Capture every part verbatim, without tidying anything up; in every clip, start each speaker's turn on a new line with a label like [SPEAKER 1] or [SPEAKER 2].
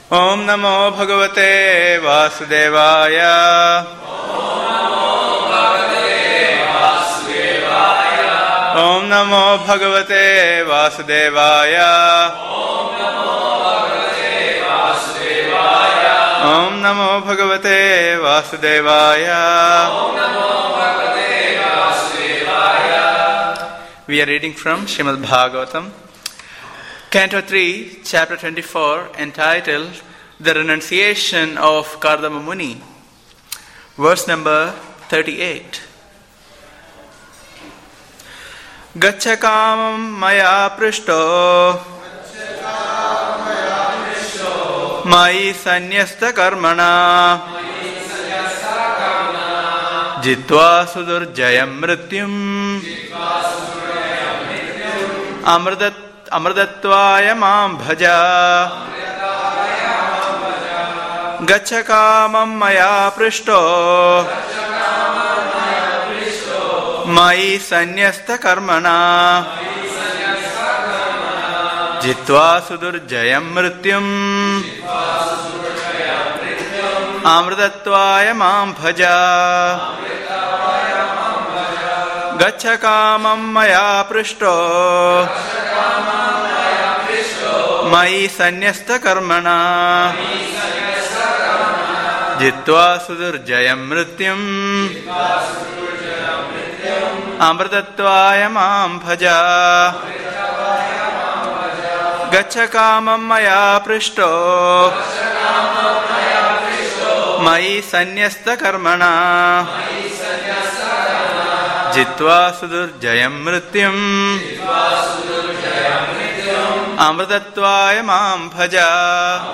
[SPEAKER 1] Om Namo Bhagavate Vasudevaya. Om Namo Bhagavate Vasudevaya. Om Namo Bhagavate Vasudevaya. We are reading from Srimad Bhagavatam, Canto three, Chapter twenty-four, entitled The Renunciation of Kardama Muni, verse number thirty-eight. Gaccha kamam maya prishto Mai sanyasta karmana Jitva sudurjayam mrityum Amridat Amridatvaya mam bhaja Gaccha kamam maya prishto Mai sanyasta karmana Jitva sudurjayam mrityum Amridatvaya mam bhaja Gaccha kamam maya prishto Mai sanyasta karmana Jitva sudurjayam mrityum Amridatvaya mam bhaja Gaccha kamam maya prishto Mai sanyasta karmana Jitva sudurjayam mrityum Amridatvaya mam bhaja.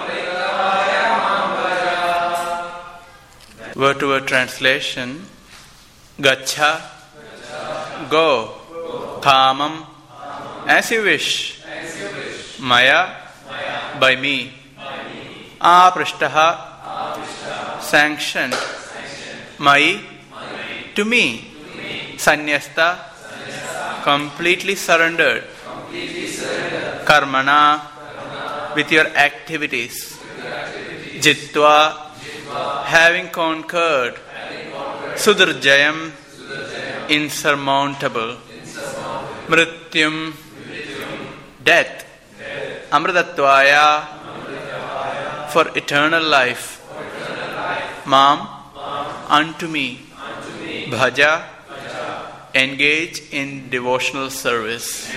[SPEAKER 1] Word to word translation. Gaccha, go. Kamam, as you wish. Maya, by me. Aprishtaha, sanctioned. Mai, to me. Sanyasta, completely surrendered. Karmana, with your activities. Jitva, having conquered. Sudurjayam, insurmountable. Mrityum, death. Amridatvaya, for eternal life. Mam, unto me. Bhaja, engage in devotional service.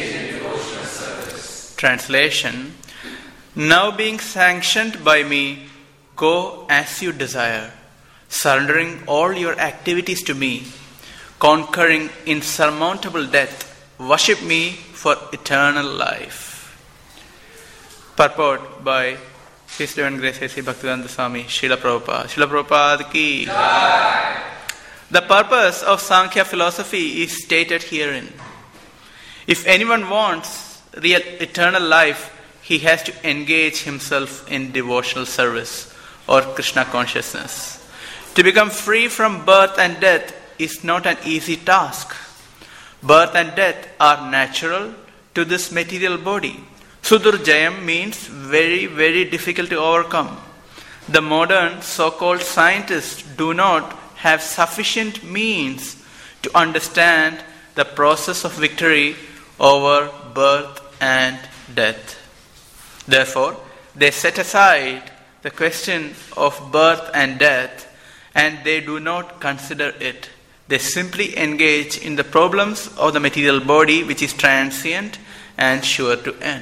[SPEAKER 1] Translation. Now being sanctioned by me, go as you desire, surrendering all your activities to me, conquering insurmountable death, worship me for eternal life. Purport by His Divine Grace A C Bhaktivedanta Swami Srila Prabhupada. Srila Prabhupada ki Jai. The purpose of Sankhya philosophy is stated herein. If anyone wants real eternal life, he has to engage himself in devotional service or Krishna consciousness. To become free from birth and death is not an easy task. Birth and death are natural to this material body. Sudurjayam means very, very difficult to overcome. The modern so-called scientists do not have sufficient means to understand the process of victory over birth and death. Therefore, they set aside the question of birth and death and they do not consider it. They simply engage in the problems of the material body, which is transient and sure to end.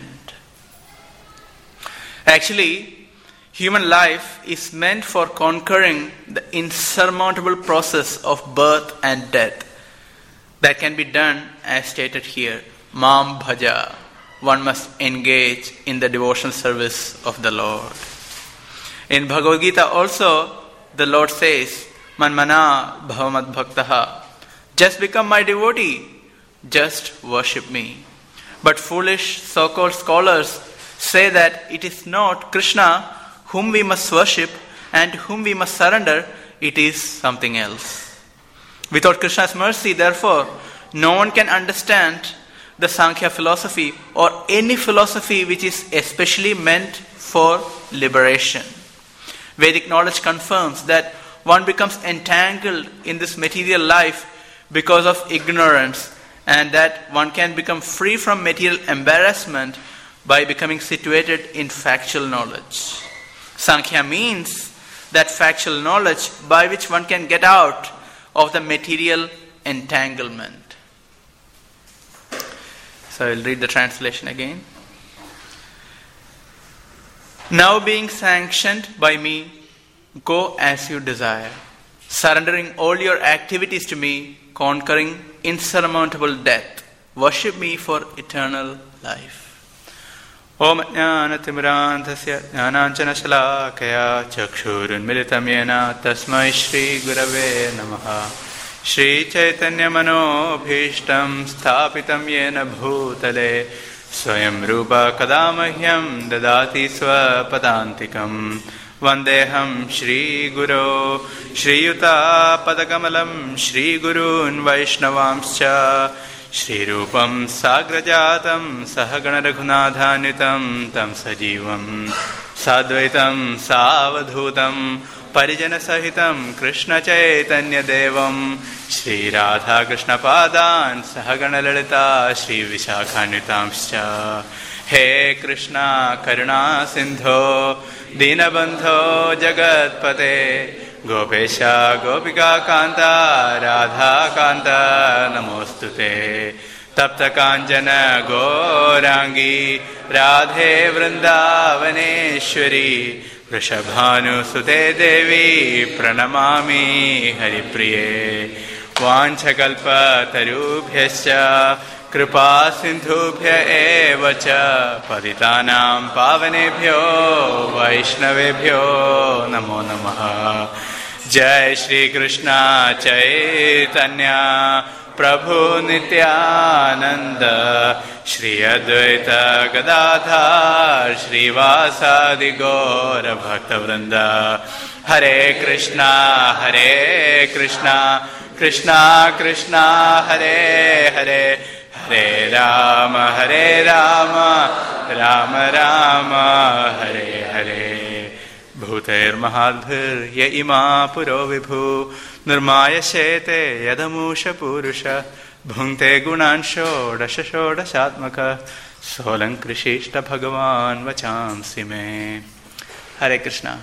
[SPEAKER 1] Actually, human life is meant for conquering the insurmountable process of birth and death. That can be done as stated here. Mam bhaja. One must engage in the devotional service of the Lord. In Bhagavad Gita also, the Lord says, Manmana bhavamad bhaktaha. Just become my devotee. Just worship me. But foolish so-called scholars say that it is not Krishna whom we must worship and whom we must surrender, it is something else. Without Krishna's mercy, therefore, no one can understand the Sankhya philosophy or any philosophy which is especially meant for liberation. Vedic knowledge confirms that one becomes entangled in this material life because of ignorance, and that one can become free from material embarrassment by becoming situated in factual knowledge. Sankhya means that factual knowledge by which one can get out of the material entanglement. So I'll read the translation again. Now being sanctioned by me, go as you desire, surrendering all your activities to me, conquering insurmountable death. Worship me for eternal life. Om Jnanatimrantasya Jnananjanashalakaya Chakshurunmilitam Yena Tasmai Shri Gurave Namaha. Shri Chaitanya Manobhishtam Sthapitam Yena Bhutale Swayam Rupa Kadamahyam Dadati Swapadantikam Vandeham Shri Guru Shri Yuta Padakamalam Shri Gurun Vaishnavamscha Shri Rupam Sagrajatam Sahagana Raghunadhanitam Tam Sajivam Sadvaitam Savadhutam Parijana Sahitam Krishna Chaitanya Devam Shri Radha Krishna Padan Sahagana Lalita Shri Vishakhanvitamscha. He Krishna Karuna Sindho Dinabandho Jagatpate Gopesha Gopika Kanta Radha Kanta Namostute Tapta Kanjana Gorangi Radhe Vrindavaneshwari Vrishabhanu Sute Devi Pranamami Haripriye Vanchakalpa Tarubhyascha Kripa Sindhubhya Evacha Paditanam Pavanebhyo Vaishnavebhyo Namo Namaha. Jai Shri Krishna Chaitanya Prabhu Nityananda Shri Advaita Gadadhar Shri Vasadi Gaura Bhakta Vrinda. Hare Krishna Hare Krishna Krishna Krishna Hare Hare Hare Rama Hare Rama Rama Rama Hare Hare. Bhuter Mahadbhir Ye Ima Puro Vibhu Nirmaya Shete Yadamusha Purusha Bhunte Gunansho Dasha Shodashatmaka Solan Krishishta Bhagavan Vachamsi Me. Hare Krishna.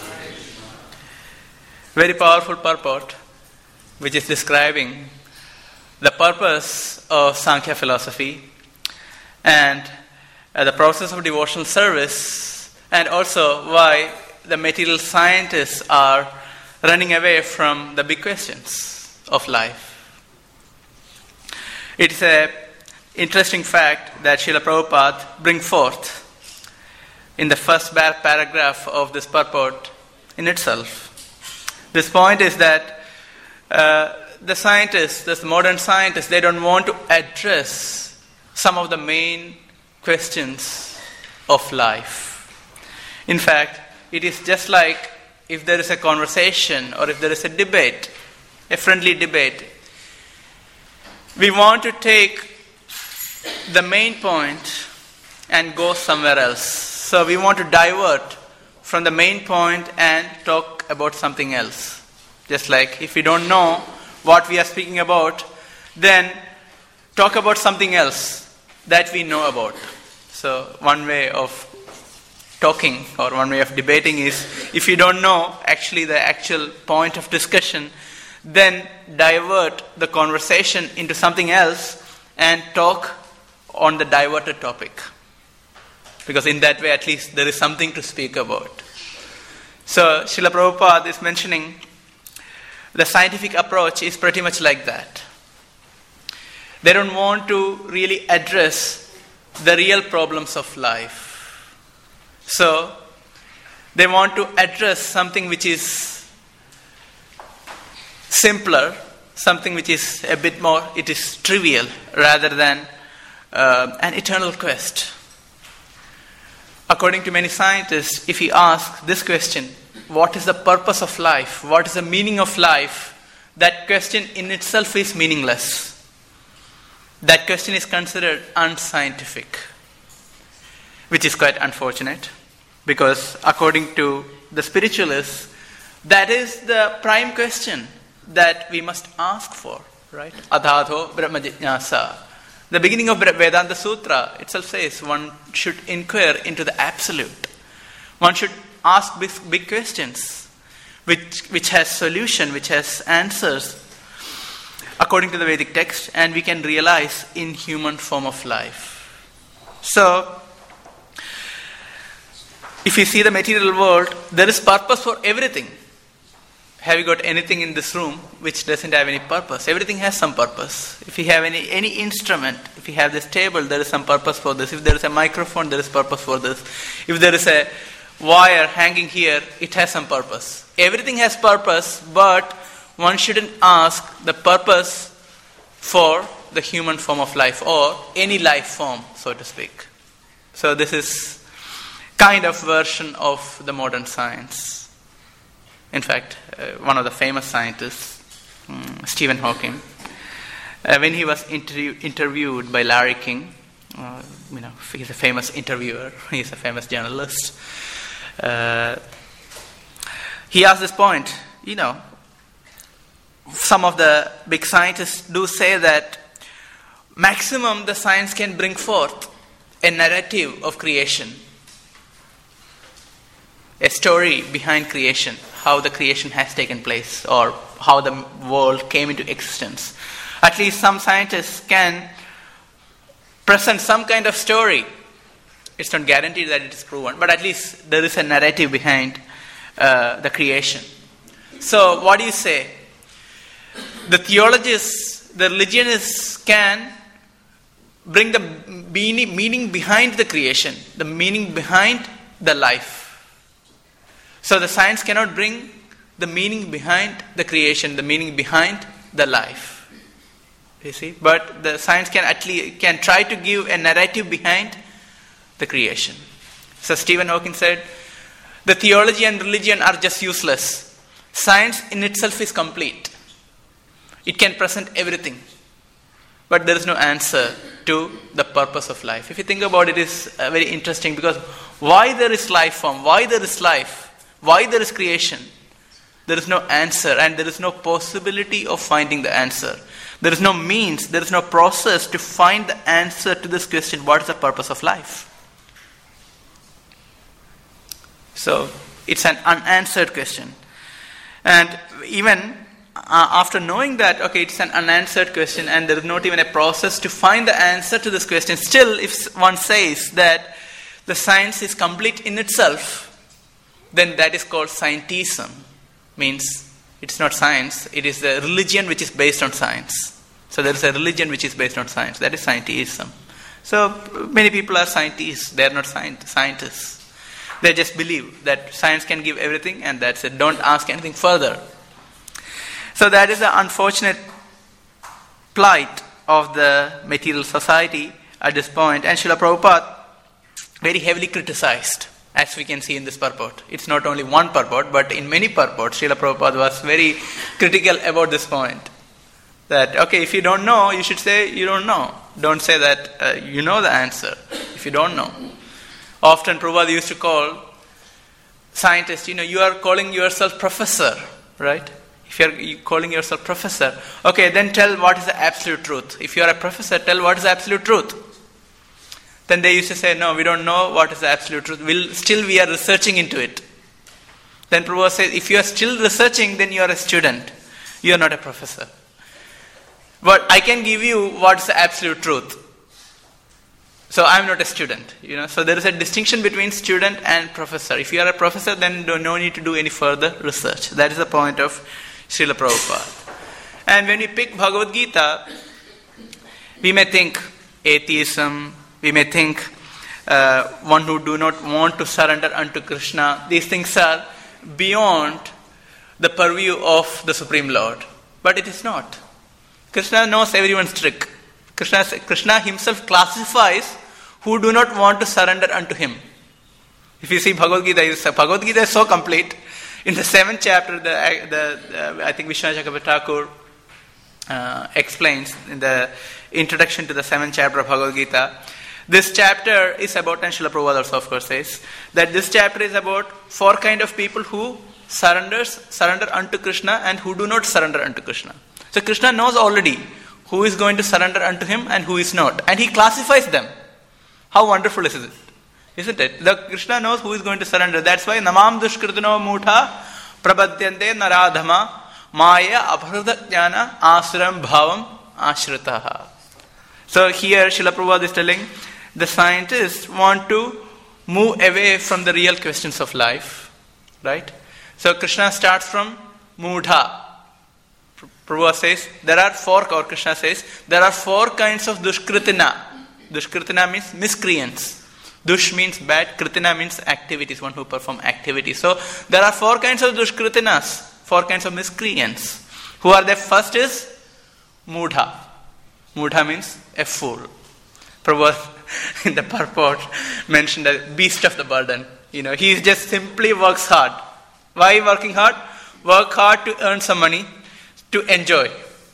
[SPEAKER 1] Very powerful purport which is describing the purpose of Sankhya philosophy and uh, the process of devotional service, and also why the material scientists are running away from the big questions of life. It is an interesting fact that Srila Prabhupada brings forth in the first paragraph of this purport in itself. This point is that uh, the scientists, the modern scientists, they don't want to address some of the main questions of life. In fact, it is just like if there is a conversation or if there is a debate, a friendly debate, we want to take the main point and go somewhere else. So we want to divert from the main point and talk about something else. Just like if we don't know what we are speaking about, then talk about something else that we know about. So one way of talking or one way of debating is, if you don't know actually the actual point of discussion, then divert the conversation into something else and talk on the diverted topic. Because in that way at least there is something to speak about. So Srila Prabhupada is mentioning the scientific approach is pretty much like that. They don't want to really address the real problems of life. So they want to address something which is simpler, something which is a bit more, it is trivial rather than uh, an eternal quest. According to many scientists, if you ask this question, what is the purpose of life? What is the meaning of life? That question in itself is meaningless. That question is considered unscientific, which is quite unfortunate. Because according to the spiritualists, that is the prime question that we must ask for, right? Adhadho Brahma Jijnasa. The beginning of Vedanta Sutra itself says one should inquire into the absolute. One should ask big, big questions, which, which has solution, which has answers according to the Vedic text, and we can realize in human form of life. So, if you see the material world, there is purpose for everything. Have you got anything in this room which doesn't have any purpose? Everything has some purpose. If you have any, any instrument, if you have this table, there is some purpose for this. If there is a microphone, there is purpose for this. If there is a wire hanging here, it has some purpose. Everything has purpose, but one shouldn't ask the purpose for the human form of life or any life form, so to speak. So this is kind of version of the modern science. In fact, uh, one of the famous scientists, um, Stephen Hawking, uh, when he was interview- interviewed by Larry King, uh, you know, he's a famous interviewer, he's a famous journalist, uh, he asked this point, you know, some of the big scientists do say that maximum the science can bring forth a narrative of creation, a story behind creation, how the creation has taken place or how the world came into existence. At least some scientists can present some kind of story. It's not guaranteed that it is proven, but at least there is a narrative behind uh, the creation. So what do you say? The theologists, the religionists can bring the meaning, meaning behind the creation, the meaning behind the life. So the science cannot bring the meaning behind the creation, the meaning behind the life. You see? But the science can at least can try to give a narrative behind the creation. So Stephen Hawking said, the theology and religion are just useless. Science in itself is complete. It can present everything. But there is no answer to the purpose of life. If you think about it, it is uh, very interesting because why there is life form, why there is life, why there is creation, there is no answer and there is no possibility of finding the answer. There is no means, there is no process to find the answer to this question, what is the purpose of life? So, it's an unanswered question. And even uh, after knowing that, okay, it's an unanswered question and there is not even a process to find the answer to this question, still if one says that the science is complete in itself, then that is called scientism. Means it's not science, it is the religion which is based on science. So there is a religion which is based on science. That is scientism. So many people are scientists, they are not scientists. They just believe that science can give everything and that's it. Don't ask anything further. So that is the unfortunate plight of the material society at this point. And Srila Prabhupada very heavily criticized, as we can see in this purport. It's not only one purport, but in many purports, Srila Prabhupada was very critical about this point. That, okay, if you don't know, you should say you don't know. Don't say that uh, you know the answer if you don't know. Often Prabhupada used to call scientists, you know, you are calling yourself professor, right? If you are calling yourself professor, okay, then tell what is the absolute truth. If you are a professor, tell what is the absolute truth. Then they used to say, no, we don't know what is the absolute truth. We'll, still we are researching into it. Then Prabhupada says, if you are still researching, then you are a student. You are not a professor. But I can give you what is the absolute truth. So I am not a student. You know. So there is a distinction between student and professor. If you are a professor, then no need to do any further research. That is the point of Srila Prabhupada. And when we pick Bhagavad Gita, we may think atheism, we may think uh, one who do not want to surrender unto Krishna. These things are beyond the purview of the Supreme Lord. But it is not. Krishna knows everyone's trick. Krishna, Krishna himself classifies who do not want to surrender unto him. If you see Bhagavad Gita, Bhagavad Gita is so complete. In the seventh chapter, the, the uh, I think Vishwanath Chakravarti Thakur uh, explains in the introduction to the seventh chapter of Bhagavad Gita This chapter is about, and Srila Prabhupada also of course says, that this chapter is about four kind of people who surrenders, surrender unto Krishna and who do not surrender unto Krishna. So Krishna knows already who is going to surrender unto him and who is not. And he classifies them. How wonderful is it? Isn't it? The Krishna knows who is going to surrender. That's why Namam Dushkritino Mutha Prabhadyante Naradhama Maya Abhrada Jnana Asram Bhavam Ashritaha. So here Srila Prabhupada is telling the scientists want to move away from the real questions of life. Right? So Krishna starts from Mudha. Prabhupada says there are four, or Krishna says there are four kinds of Dushkritina. Dushkritina means miscreants. Dush means bad, Kritina means activities, one who perform activities. So there are four kinds of Dushkritinas, four kinds of miscreants. Who are they? First is Mudha. Mudha means a fool. Prabhupada in the purport mentioned the beast of the burden. You know, he just simply works hard. Why working hard? Work hard to earn some money, to enjoy.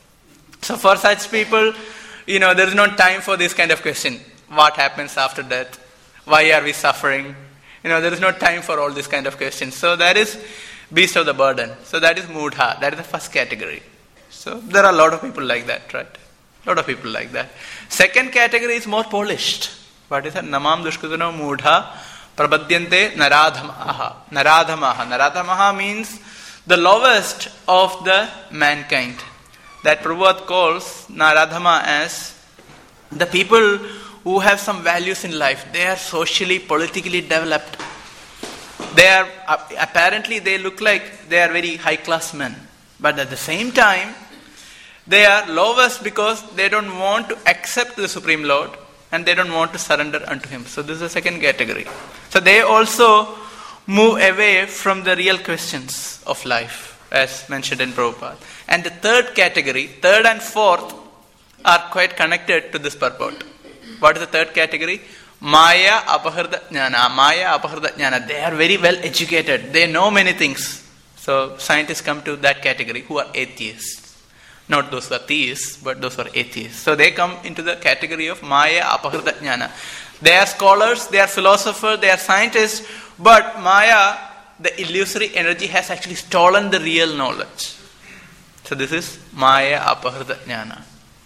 [SPEAKER 1] So for such people, you know, there is no time for this kind of question. What happens after death? Why are we suffering? You know, there is no time for all this kind of questions. So that is beast of the burden. So that is Mudha. That is the first category. So there are a lot of people like that, right? A lot of people like that. Second category is more polished. What is that? Namam Dushkritino Mudha Prabhadyante Naradhamaha. Naradhamaha. Naradhamaha means the lowest of the mankind. That Prabhupada calls Naradhama as the people who have some values in life. They are socially, politically developed. They are, apparently they look like they are very high class men. But at the same time, they are lowest because they don't want to accept the Supreme Lord and they don't want to surrender unto Him. So this is the second category. So they also move away from the real questions of life, as mentioned in Prabhupada. And the third category, third and fourth, are quite connected to this purport. What is the third category? Maya Apahrada Jnana. Maya Apahrada Jnana. They are very well educated. They know many things. So scientists come to that category who are atheists. Not those who are theists, but those who are atheists. So they come into the category of Maya Apahrada Jnana. They are scholars, they are philosophers, they are scientists, but Maya, the illusory energy, has actually stolen the real knowledge. So this is Maya Apahrada Jnana.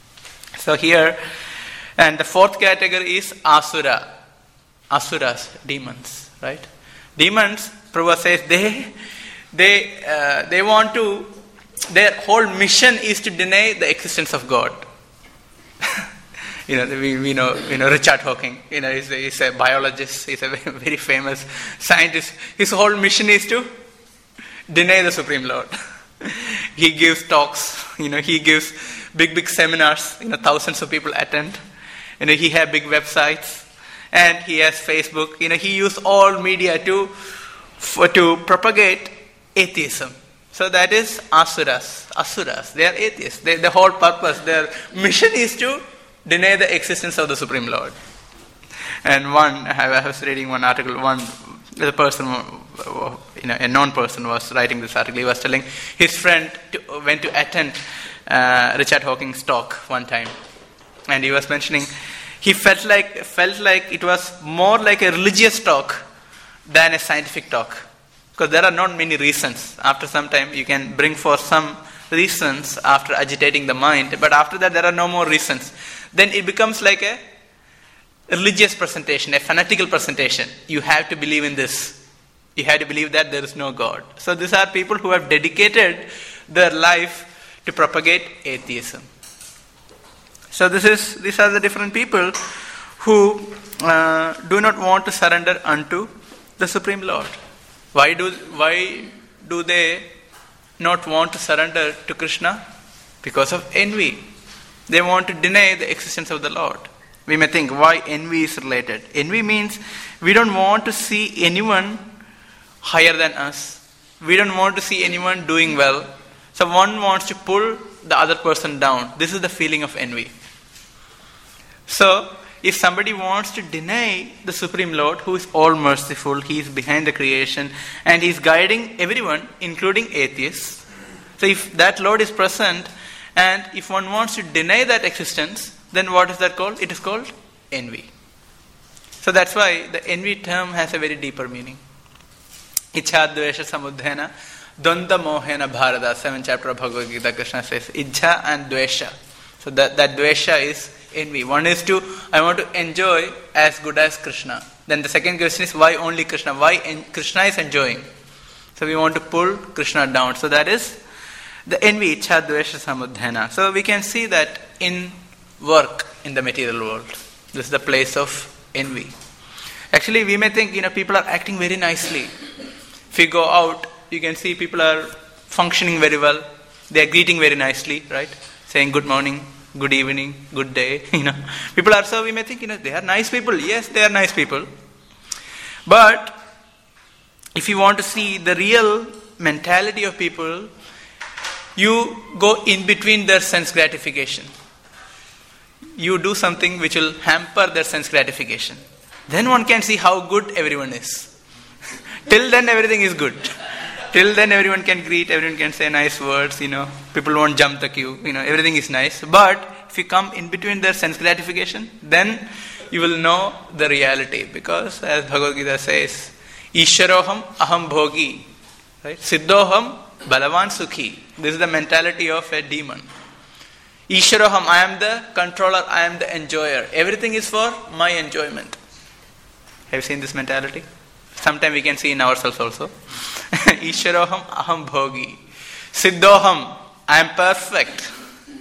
[SPEAKER 1] So here, and the fourth category is Asura. Asuras, demons, right? Demons, Prabhupada says, they, they, uh, they want to, their whole mission is to deny the existence of God. You know, we, we know, you know, Richard Hawking, you know, he's a, he's a biologist, he's a very, very famous scientist. His whole mission is to deny the Supreme Lord. He gives talks, you know, he gives big, big seminars, you know, thousands of people attend. You know, he has big websites and he has Facebook. You know, he used all media to, for, to propagate atheism. So that is Asuras. Asuras, they are atheists. They, the whole purpose, their mission is to deny the existence of the Supreme Lord. And one, I was reading one article, one, the person, you know, a known person was writing this article. He was telling his friend to, went to attend uh, Richard Hawking's talk one time. And he was mentioning, he felt like, felt like it was more like a religious talk than a scientific talk. Because there are not many reasons. After some time, you can bring forth some reasons after agitating the mind. But after that, there are no more reasons. Then it becomes like a religious presentation, a fanatical presentation. You have to believe in this. You have to believe that there is no God. So these are people who have dedicated their life to propagate atheism. So this is these are the different people who uh, do not want to surrender unto the Supreme Lord. Why do why do they not want to surrender to Krishna? Because of envy. They want to deny the existence of the Lord. We may think why envy is related. Envy means we don't want to see anyone higher than us. We don't want to see anyone doing well. So one wants to pull the other person down. This is the feeling of envy. So if somebody wants to deny the Supreme Lord, who is all merciful, he is behind the creation, and he is guiding everyone, including atheists. So if that Lord is present, and if one wants to deny that existence, then what is that called? It is called envy. So that's why the envy term has a very deeper meaning. Ichha dvesha samudhena dvanda mohena bharata. Seventh chapter of Bhagavad Gita, Krishna says Ichha and dvesha. So that, that dvesha is envy. One is to, I want to enjoy as good as Krishna. Then the second question is, why only Krishna? Why en- Krishna is enjoying? So we want to pull Krishna down. So that is the envy, ichha dvesha samudhena. So we can see that in work in the material world. This is the place of envy. Actually, we may think, you know, people are acting very nicely. If you go out, you can see people are functioning very well. They are greeting very nicely, right? Saying good morning, good evening, good day. You know, people are so, we may think, you know, they are nice people. Yes, they are nice people. But if you want to see the real mentality of people, you go in between their sense gratification. You do something which will hamper their sense gratification. Then one can see how good everyone is. Till then everything is good. Till then everyone can greet, everyone can say nice words, you know. People won't jump the queue, you know, everything is nice. But if you come in between their sense gratification, then you will know the reality. Because as Bhagavad Gita says, Isharoham aham bhogi, right? Siddhoham balavan sukhi. This is the mentality of a demon. Isharoham, I am the controller, I am the enjoyer. Everything is for my enjoyment. Have you seen this mentality? Sometimes we can see in ourselves also. Isharoham aham bhogi. Siddhoham, I am perfect.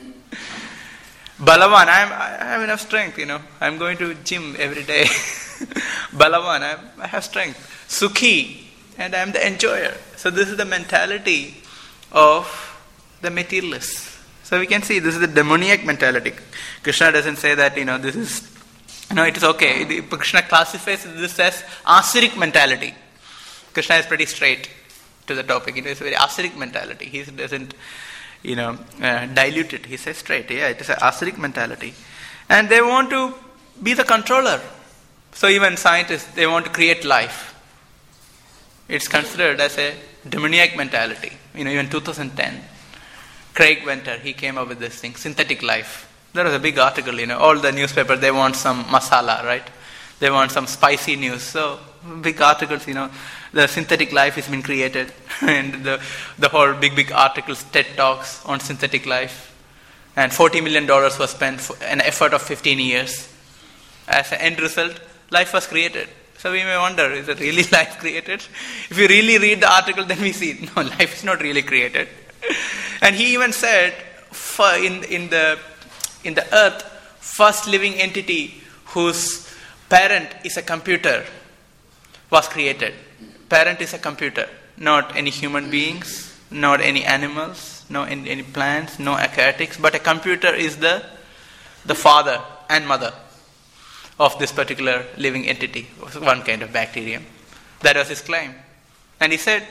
[SPEAKER 1] Balavan, I, am, I have enough strength, you know. I am going to gym every day. Balavan, I, am, I have strength. Sukhi, and I am the enjoyer. So this is the mentality of the materialists. So we can see this is the demoniac mentality. Krishna doesn't say that, you know, this is, you know, it is okay. Krishna classifies this as asuric mentality. Krishna is pretty straight to the topic. It is a very asuric mentality. He doesn't, you know, uh, dilute it. He says straight, yeah, it is an asuric mentality. And they want to be the controller. So even scientists, they want to create life. It's considered as a demoniac mentality. You know, even two thousand ten, Craig Venter, he came up with this thing, synthetic life. There was a big article, you know, all the newspapers, they want some masala, right? They want some spicy news. So, big articles, you know, the synthetic life has been created. And the the whole big, big articles, TED Talks on synthetic life. And forty million dollars was spent for an effort of fifteen years. As an end result, life was created. So we may wonder, is it really life created? If you really read the article, then we see, no, life is not really created. And he even said, for in, in the in the earth, first living entity whose parent is a computer was created. Parent is a computer, not any human beings, not any animals, no any, any plants, no aquatics, but a computer is the the father and mother of this particular living entity, one kind of bacterium. That was his claim. And he said,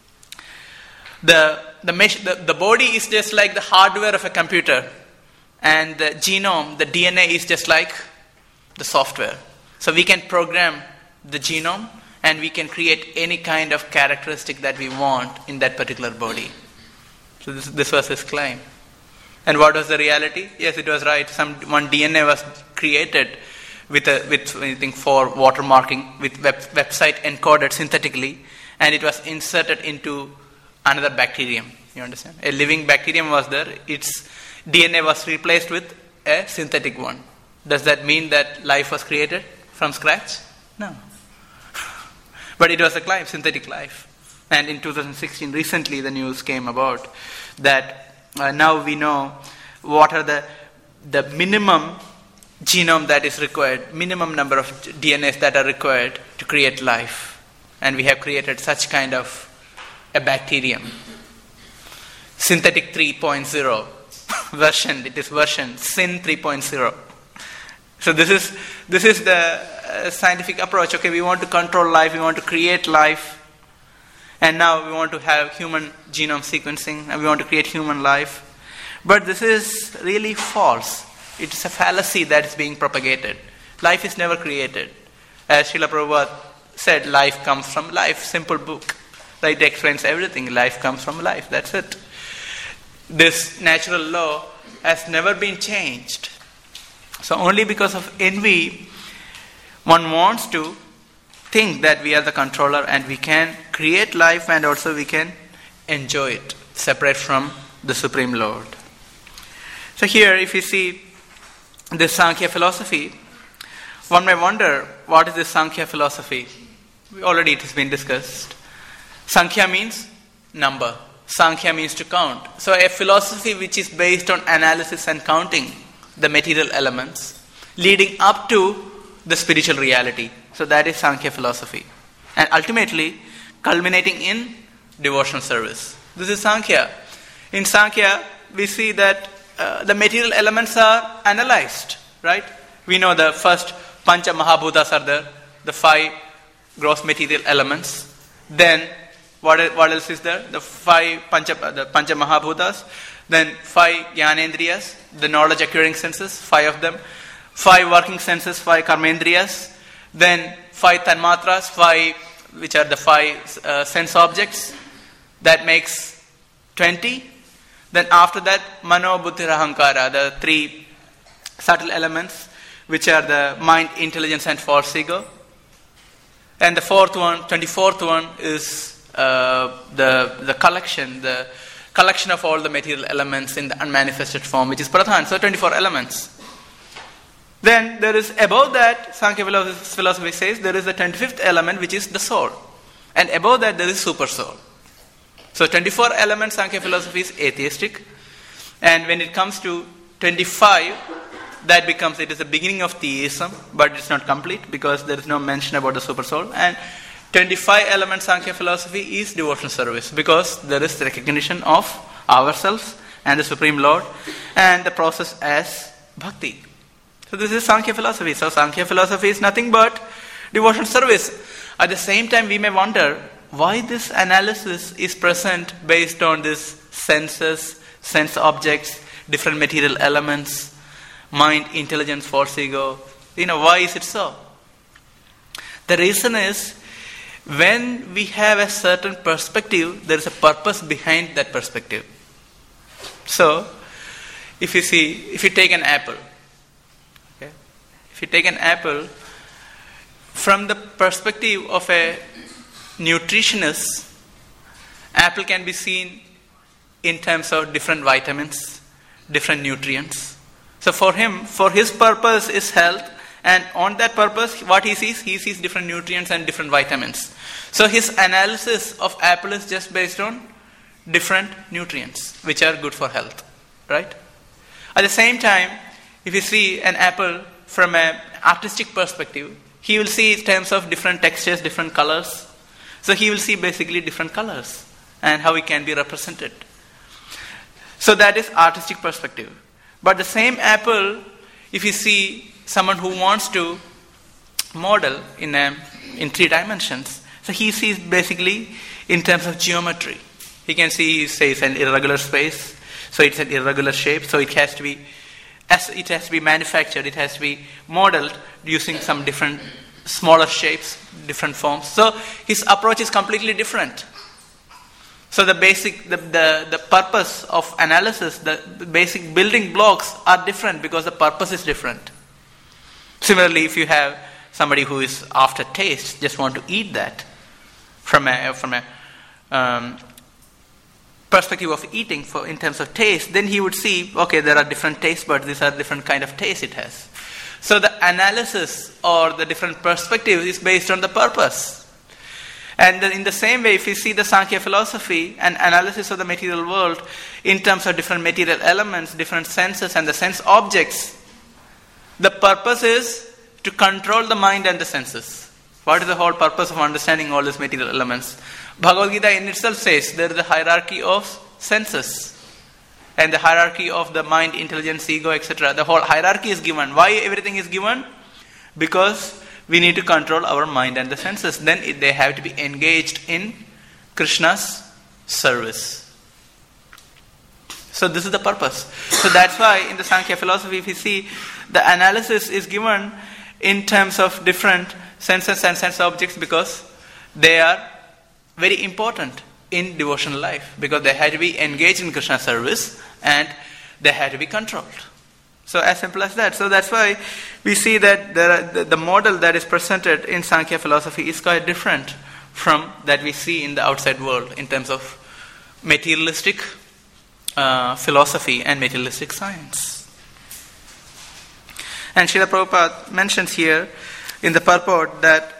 [SPEAKER 1] the the, mesh, the the body is just like the hardware of a computer, and the genome, the D N A, is just like the software. So we can program the genome, and we can create any kind of characteristic that we want in that particular body. So this, this was his claim. And what was the reality? Yes, it was right. Some one D N A was created with a with anything for watermarking, with web, website encoded synthetically, and it was inserted into another bacterium. You understand? A living bacterium was there. Its D N A was replaced with a synthetic one. Does that mean that life was created from scratch? No. But it was a life, synthetic life. And in two thousand sixteen, recently the news came about that uh, now we know what are the the minimum genome that is required, minimum number of D N As that are required to create life. And we have created such kind of a bacterium. Synthetic three point oh version, it is version Syn three point oh. So this is this is the uh, scientific approach. Okay, we want to control life, we want to create life. And now we want to have human genome sequencing, and we want to create human life. But this is really false. It is a fallacy that is being propagated. Life is never created. As Srila Prabhupada said, life comes from life. Simple book. Right? It explains everything. Life comes from life. That's it. This natural law has never been changed. So only because of envy, One wants to think that we are the controller and we can create life and also we can enjoy it, separate from the Supreme Lord. So here, if you see this Sankhya philosophy, one may wonder, what is this Sankhya philosophy? Already it has been discussed. Sankhya means number. Sankhya means to count. So a philosophy which is based on analysis and counting the material elements, leading up to the spiritual reality. So that is Sankhya philosophy. And ultimately, culminating in devotional service. This is Sankhya. In Sankhya, we see that uh, the material elements are analyzed, right? We know the first Pancha Mahabhutas are there, the five gross material elements. Then, what, what else is there? The five Pancha, the Pancha Mahabhutas. Then, five Jnanendriyas, the knowledge acquiring senses, five of them. Five working senses, five Karmendriyas. Then, five Tanmatras, five, which are the five uh, sense objects. That makes twenty. Then after that, Mano, Buddhi, Ahankara, the three subtle elements, which are the mind, intelligence and false ego. And the fourth one, twenty-fourth one is uh, the the collection, the collection of all the material elements in the unmanifested form, which is Pradhan. So twenty-four elements. Then there is above that, Sankhya philosophy says, there is the twenty-fifth element, which is the soul. And above that there is super soul. So twenty-four elements Sankhya philosophy is atheistic. And when it comes to twenty-five, that becomes, it is the beginning of theism, but it's not complete because there is no mention about the super soul. And twenty-five elements Sankhya philosophy is devotional service because there is the recognition of ourselves and the Supreme Lord and the process as bhakti. So this is Sankhya philosophy. So Sankhya philosophy is nothing but devotional service. At the same time, we may wonder why this analysis is present based on this senses, sense objects, different material elements, mind, intelligence, false ego. You know, why is it so? The reason is, when we have a certain perspective, there is a purpose behind that perspective. So, if you see, if you take an apple, okay, if you take an apple, from the perspective of a nutritionist, apple can be seen in terms of different vitamins, different nutrients. So for him, for his purpose is health, and on that purpose, what he sees, he sees different nutrients and different vitamins. So his analysis of apple is just based on different nutrients, which are good for health, right? At the same time, if you see an apple from an artistic perspective, he will see in terms of different textures, different colors. So he will see basically different colors and how it can be represented. So that is artistic perspective. But the same apple, if you see someone who wants to model in a, in three dimensions, so he sees basically in terms of geometry. He can see, say, it's an irregular space, so it's an irregular shape, so it has to be, as it has to be manufactured, it has to be modeled using some different smaller shapes, different forms. So his approach is completely different. So the basic, the, the, the purpose of analysis, the, the basic building blocks are different because the purpose is different. Similarly, if you have somebody who is after taste, just want to eat that from a from a um, perspective of eating, for in terms of taste, then he would see, okay, there are different taste buds, these are different kind of taste it has. So the analysis or the different perspective is based on the purpose. And then in the same way, if you see the Sankhya philosophy and analysis of the material world in terms of different material elements, different senses and the sense objects, the purpose is to control the mind and the senses. What is the whole purpose of understanding all these material elements? Bhagavad Gita in itself says there is a hierarchy of senses and the hierarchy of the mind, intelligence, ego, et cetera. The whole hierarchy is given. Why everything is given? Because we need to control our mind and the senses. Then it, they have to be engaged in Krishna's service. So this is the purpose. So that's why in the Sankhya philosophy, if you see, the analysis is given in terms of different senses and sense objects because they are very important in devotional life because they have to be engaged in Krishna's service and they have to be controlled. So as simple as that. So that's why we see that there are, the, the model that is presented in Sankhya philosophy is quite different from that we see in the outside world in terms of materialistic uh, philosophy and materialistic science. And Srila Prabhupada mentions here in the purport that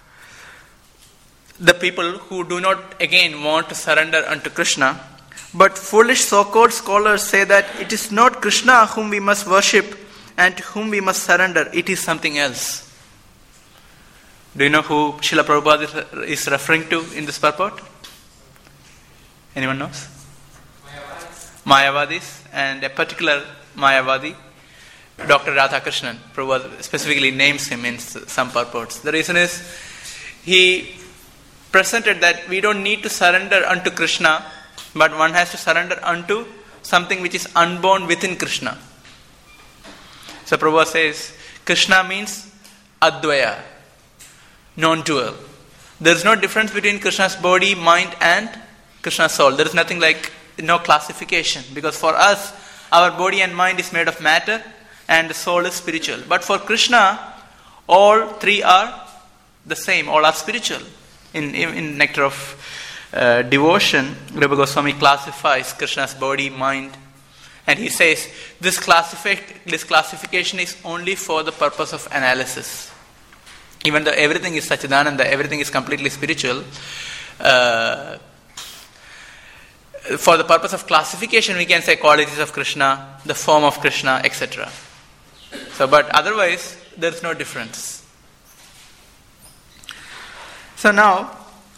[SPEAKER 1] the people who do not again want to surrender unto Krishna, but foolish so-called scholars say that it is not Krishna whom we must worship and to whom we must surrender, it is something else. Do you know who Srila Prabhupada is referring to in this purport? Anyone knows? Mayavadis. Mayavadis, and a particular Mayavadi, Doctor Radhakrishnan. Prabhupada specifically names him in some purports. The reason is he presented that we don't need to surrender unto Krishna, but one has to surrender unto something which is unborn within Krishna. So Prabhupada says, Krishna means Advaya, non-dual. There is no difference between Krishna's body, mind and Krishna's soul. There is nothing like, no classification. Because for us, our body and mind is made of matter and the soul is spiritual. But for Krishna, all three are the same, all are spiritual. In, in, in Nectar of uh, Devotion, Rupa Goswami classifies Krishna's body, mind, and he says this, classifi- this classification is only for the purpose of analysis. Even though everything is Sachidananda, everything is completely spiritual, uh, for the purpose of classification we can say qualities of Krishna, the form of Krishna, et cetera. So, but otherwise there is no difference. So now,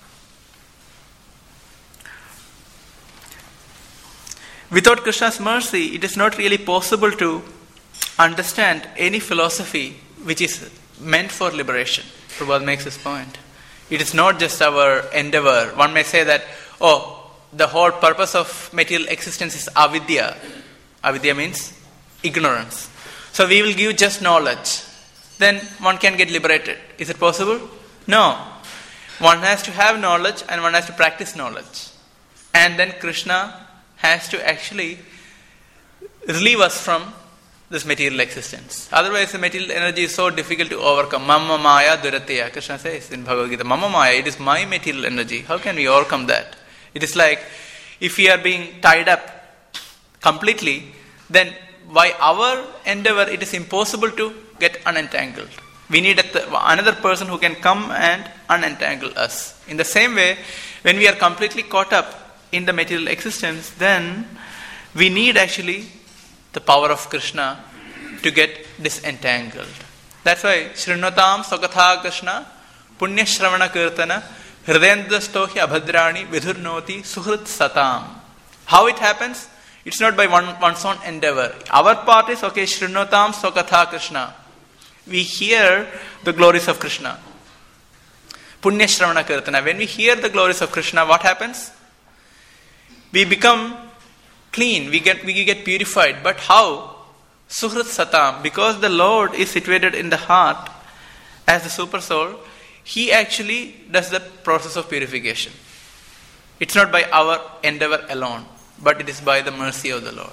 [SPEAKER 1] without Krishna's mercy, it is not really possible to understand any philosophy which is meant for liberation. Prabhupada makes this point. It is not just our endeavor. One may say that, oh, the whole purpose of material existence is avidya. Avidya means ignorance. So we will give just knowledge. Then one can get liberated. Is it possible? No. One has to have knowledge and one has to practice knowledge. And then Krishna has to actually relieve us from this material existence. Otherwise the material energy is so difficult to overcome. Mama maya duratya. Krishna says in Bhagavad Gita, Mama maya, it is my material energy. How can we overcome that? It is like if we are being tied up completely, then by our endeavor it is impossible to get unentangled. We need a th- another person who can come and unentangle us. In the same way, when we are completely caught up in the material existence, then we need actually the power of Krishna to get disentangled. That's why Shrinotam Sokatha Krishna Punya Shravana Kirtana Hridayandastohi Abhadrani Vidhurnoti Suhrit Satam. How it happens? It's not by one, one's own endeavor. Our part is, okay, Shrinotam Sokatha Krishna. We hear the glories of Krishna. Punya Shravana Kirtana. When we hear the glories of Krishna, what happens? We become clean. We get we get purified. But how? Suhrit Satam. Because the Lord is situated in the heart as the super soul, He actually does the process of purification. It's not by our endeavor alone, but it is by the mercy of the Lord.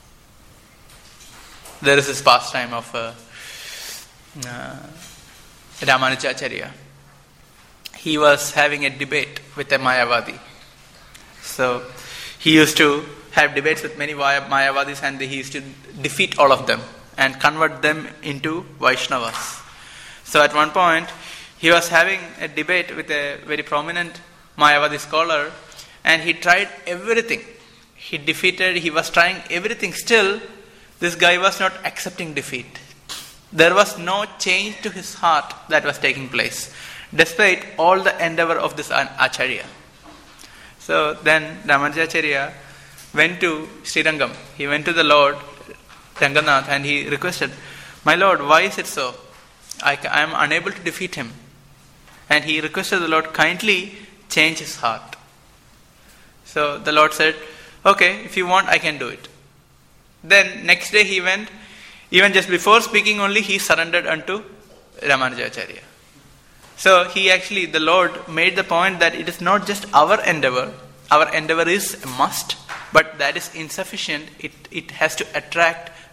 [SPEAKER 1] There is this pastime of uh, uh, Ramanujacharya. He was having a debate with a Mayavadi. So he used to have debates with many Mayavadis and he used to defeat all of them and convert them into Vaishnavas. So at one point he was having a debate with a very prominent Mayavadi scholar and he tried everything. He defeated, he was trying everything. Still, this guy was not accepting defeat. There was no change to his heart that was taking place, despite all the endeavor of this Acharya. So then Ramanujacharya went to Srirangam. He went to the Lord, Ranganath, and he requested, "My Lord, why is it so? I, I am unable to defeat him." And he requested the Lord, kindly change his heart. So the Lord said, "Okay, if you want, I can do it." Then next day he went, even just before speaking only, he surrendered unto Ramanujacharya. So he actually, the Lord made the point that it is not just our endeavor. Our endeavor is a must, but that is insufficient. It, it has to attract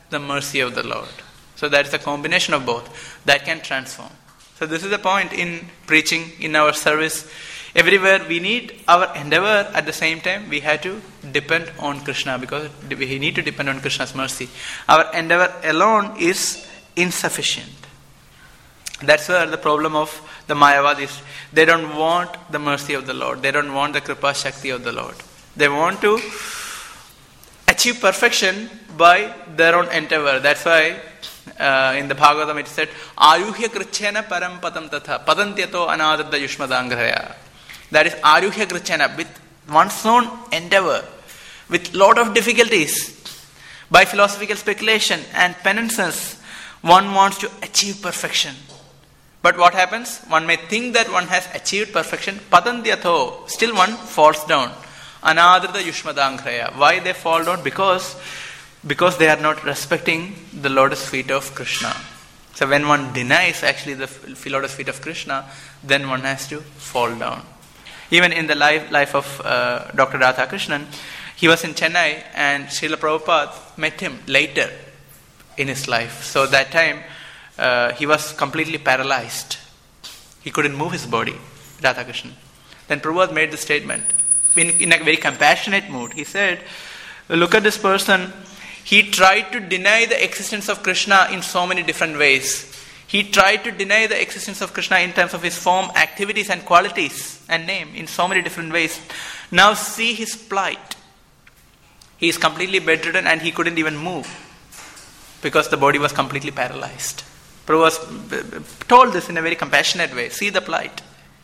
[SPEAKER 1] the mercy of the Lord. So that is a combination of both that can transform. So this is the point in preaching, in our service. Everywhere we need our endeavor. At the same time, we have to depend on Krishna, because we need to depend on Krishna's mercy. Our endeavor alone is insufficient. That's where the problem of the Mayavadis. They don't want the mercy of the Lord. They don't want the Kripa Shakti of the Lord. They want to achieve perfection by their own endeavor. That's why uh, in the Bhagavatam it said, Ayuhya krichena param padam tatha padantyato anadada yushmadangraya. That is Ayuhya krichena, with one's own endeavor, with lot of difficulties, by philosophical speculation and penances, one wants to achieve perfection. But what happens? One may think that one has achieved perfection. Padantyato, still one falls down. Anadrita yushmadangraya. Why they fall down? Because, because they are not respecting the lotus feet of Krishna. So when one denies actually the lotus feet of Krishna, then one has to fall down. Even in the life, life of uh, Doctor Radhakrishnan, he was in Chennai and Srila Prabhupada met him later in his life. So that time, uh, he was completely paralyzed. He couldn't move his body, Radhakrishnan. Then Prabhupada made the statement, in, in a very compassionate mood. He said, look at this person. He tried to deny the existence of Krishna in so many different ways. He tried to deny the existence of Krishna in terms of his form, activities and qualities and name in so many different ways. Now see his plight. He is completely bedridden and he couldn't even move because the body was completely paralyzed. Prabhupada was told this in a very compassionate way. See the plight.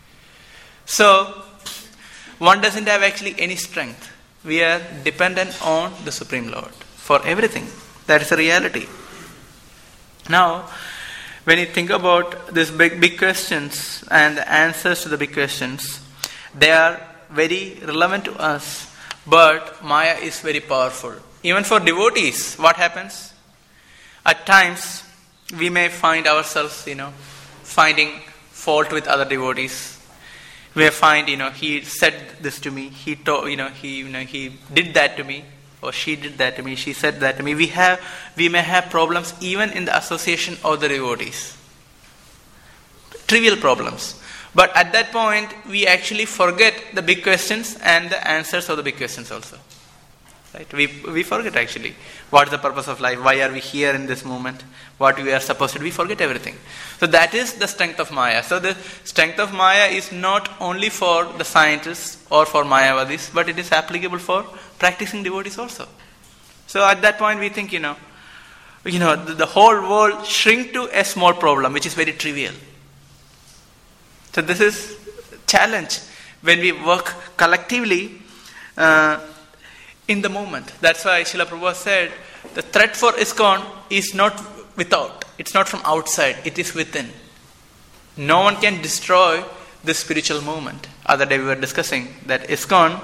[SPEAKER 1] So, one doesn't have actually any strength. We are dependent on the Supreme Lord for everything. That is a reality. Now, when you think about these big, big questions and the answers to the big questions, they are very relevant to us, but Maya is very powerful. Even for devotees, what happens? At times, we may find ourselves, you know, finding fault with other devotees. We may find, you know, he said this to me, he told, you know, he, you know, he did that to me, or she did that to me, she said that to me. We have, we may have problems even in the association of the devotees. Trivial problems. But at that point, we actually forget the big questions and the answers of the big questions also. Right? We we forget actually. What is the purpose of life? Why are we here in this moment? What we are supposed to do? We forget everything. So that is the strength of Maya. So the strength of Maya is not only for the scientists or for Mayavadis, but it is applicable for practicing devotees also. So at that point we think, you know, you know, the, the whole world shrink to a small problem, which is very trivial. So this is challenge when we work collectively uh, in the moment. That's why Srila Prabhupada said, the threat for ISKCON is not without. It's not from outside. It is within. No one can destroy this spiritual movement. Other day we were discussing that ISKCON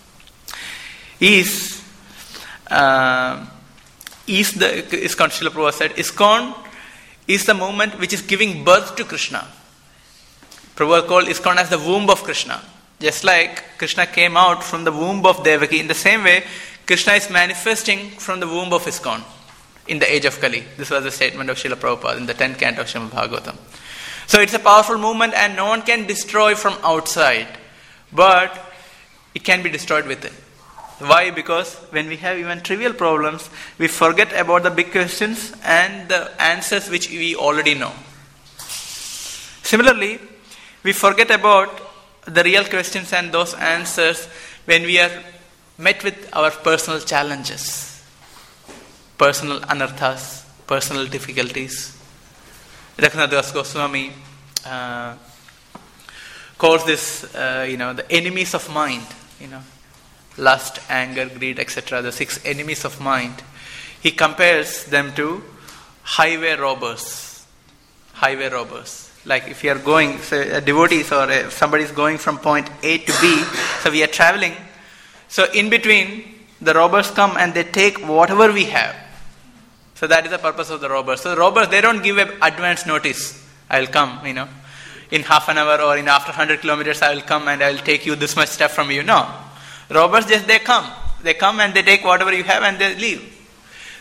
[SPEAKER 1] is uh, is the ISKCON. Srila Prabhupada said, ISKCON is the movement which is giving birth to Krishna. Prabhupada called ISKCON as the womb of Krishna. Just like Krishna came out from the womb of Devaki, in the same way, Krishna is manifesting from the womb of ISKCON in the age of Kali. This was the statement of Srila Prabhupada in the tenth canto of Srimad Bhagavatam. So it's a powerful movement and no one can destroy from outside, but it can be destroyed within. Why? Because when we have even trivial problems, we forget about the big questions and the answers which we already know. Similarly, we forget about the real questions and those answers when we are met with our personal challenges, personal anarthas, personal difficulties. Raghunath Das Goswami uh, calls this, uh, you know, the enemies of mind, you know, lust, anger, greed, et cetera, the six enemies of mind. He compares them to highway robbers. Highway robbers. Like if you are going, say a devotee or a, somebody is going from point A to B, so we are traveling. So in between, the robbers come and they take whatever we have. So that is the purpose of the robbers. So the robbers, they don't give an advance notice. I will come, you know, in half an hour or in after one hundred kilometers I will come and I will take you this much stuff from you. No. Robbers just, they come. They come and they take whatever you have and they leave.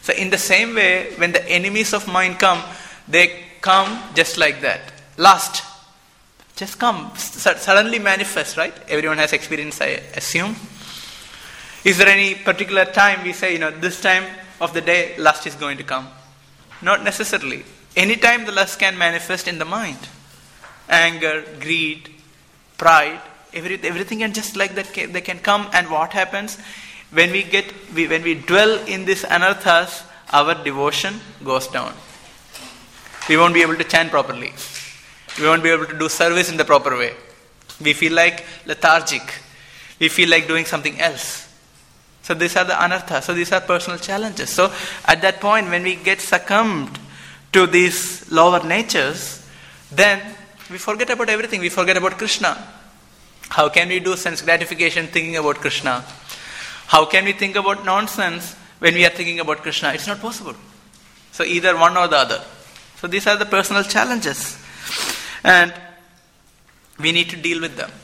[SPEAKER 1] So in the same way, when the enemies of mind come, they come just like that. Lust, just come, suddenly manifest, right? Everyone has experience, I assume. Is there any particular time we say, you know, this time of the day, lust is going to come? Not necessarily. Anytime the lust can manifest in the mind. Anger, greed, pride, every, everything can just like that, they can come. And what happens? When we get, we, when we dwell in these anarthas, our devotion goes down. We won't be able to chant properly. We won't be able to do service in the proper way. We feel like lethargic. We feel like doing something else. So these are the anarthas. So these are personal challenges. So at that point, when we get succumbed to these lower natures, then we forget about everything. We forget about Krishna. How can we do sense gratification thinking about Krishna? How can we think about nonsense when we are thinking about Krishna? It's not possible. So either one or the other. So these are the personal challenges. And we need to deal with them.